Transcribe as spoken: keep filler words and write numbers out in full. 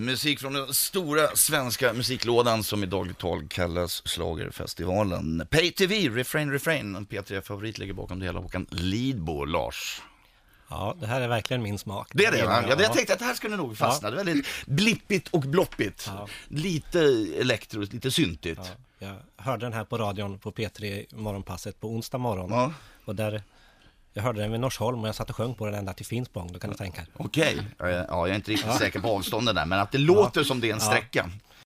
Musik från den stora svenska musiklådan som i dagligt tal kallas Schlagerfestivalen. Pay T V, Refrain Refrain. P tre favorit ligger bakom det hela. Håkan Lidbo, Lars. Ja, det här är verkligen min smak. Det är det, va? Ja, Ja, jag tänkte att det här skulle nog fastna. Det är väldigt blippigt och bloppigt. Ja. Lite elektro, lite syntigt. Ja, jag hörde den här på radion på P tre morgonpasset på onsdag morgon. Ja. Och där, jag hörde den vid Norsholm och jag satt och sjöng på den ända till Finspång, då kan du tänka. Okej, okay. Ja, jag är inte riktigt ja. säker på avstånden där, men att det låter ja. som det är en sträcka.